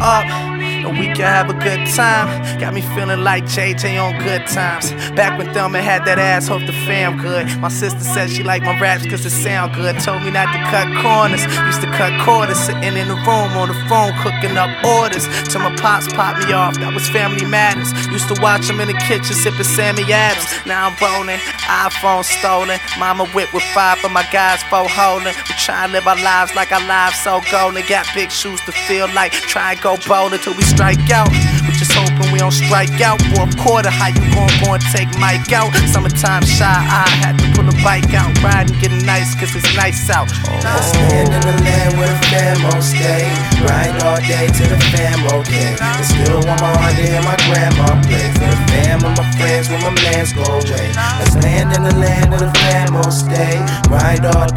up, and we can have a good time. Got me feeling like JJ on Good Times. Back when Thelma had that ass, hope the fam good. My sister said she liked my raps cause it sound good. Told me not to cut corners, used to cut quarters. Sitting in the room on the phone cooking up orders. Till my pops popped me off, that was Family Matters. Used to watch him in the kitchen sipping Sammy Adams. Now I'm rolling, iPhone stolen. Mama whip with 5 of my guys, 4 holding. We try and live our lives like our lives so golden. Got big shoes to feel like, try and go bowling till we strike out. We just hoping we don't strike out. Fourth quarter, how you gon' go and take Mike out? Summertime shy, I had to pull a bike out. Riding, getting nice, cause it's nice out. I stand in the land where the fam won't stay. Grind all day till the fam okay. And still want my heart to hear my grandma play. For the fam and my friends when my mans go away. I stand in the land of the fam won't stay. Grind all day.